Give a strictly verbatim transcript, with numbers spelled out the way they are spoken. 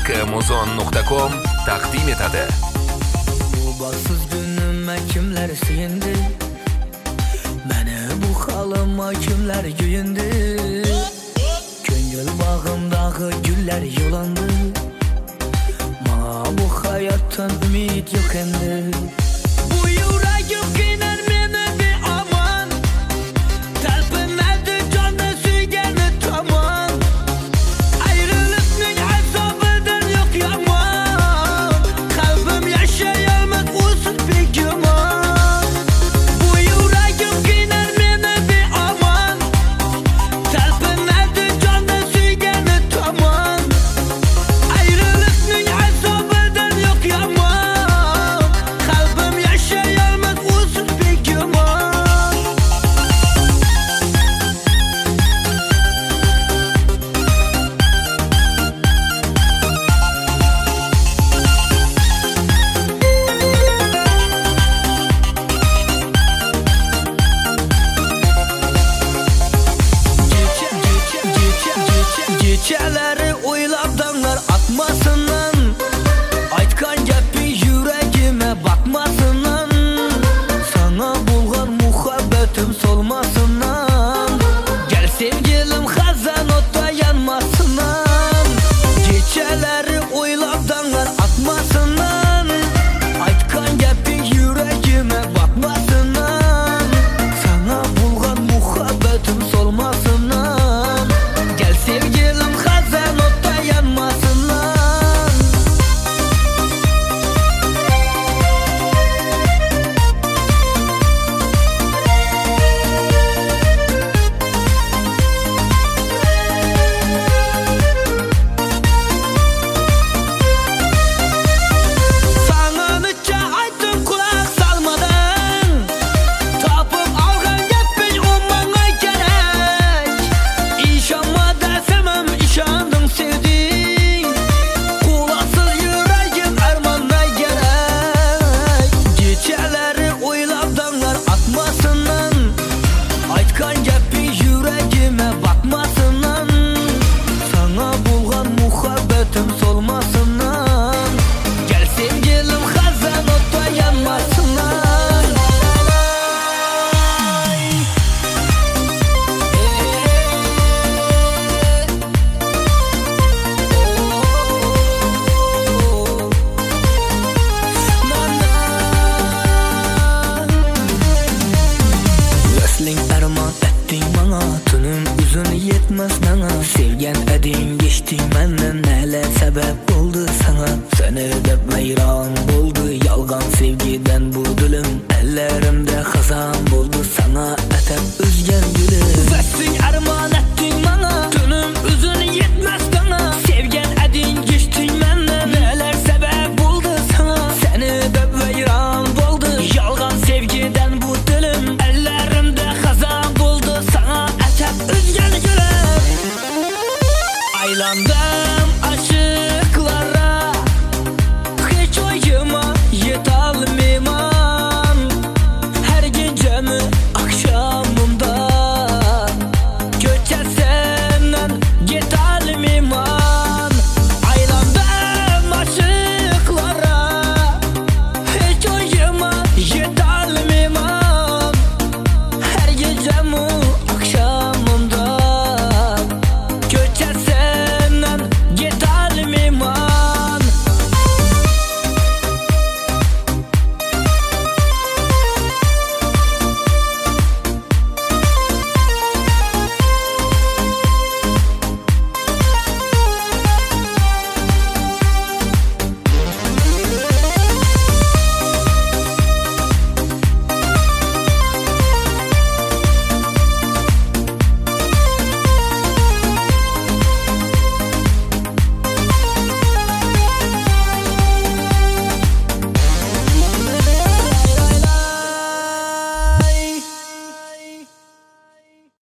Kmozon nokta com taqdim etadi. Bu baksız günüme kimler suyundi, meni bu halıma kimler güyündü. Köngül bağımdaki güller yolandı, ma bu hayattan ümit yok endi. Bu yüreğim kiner meni bir aman, talpinadi canı süygeni tamam. Ayrılıkning azabından yok yaman, kalbim yaşayamaz unsuz bir güman. Bu yüreğim kiner meni bir aman, talpinadi canı süygeni tamam. Ayrılıkning azabından yok yaman, kalbim yaşayamaz unsuz bir güman. Geceleri oylab dağlar atmasından, aytkan geping yüreğime bakmasından, sana bulgan muhabbetim solmasından, gel sevgilim hazan otta yanmasından. Geceleri oylab dağlar atmasından, aytkan geping yüreğime bakmasından, sana bulgan muhabbetim solmasından, gel sevgilim hazan otta yanmasından. Sana neçe aytdim kulak salmadan, tapıp algan geping o manga gerek. İşanma desemem işandım sevding, kulaksız yüreğim armanda gerek. Geceleri oylab dağlar atmasından, aytkan geping yüreğime bakmasından, sana bulgan muhabbetim solmasından, gel sevgilim hazan otta yanmasından. Vesling armon etting bana, tunum uzun yetmez bana. Sevgen edin geçtin menden, neler sebep oldu sana? Seni dep vayron oldu, yalgan sevgiden bu dilim. Ellerimde hazan buldu, sana atab üzgen gülüm. Vesling armon etting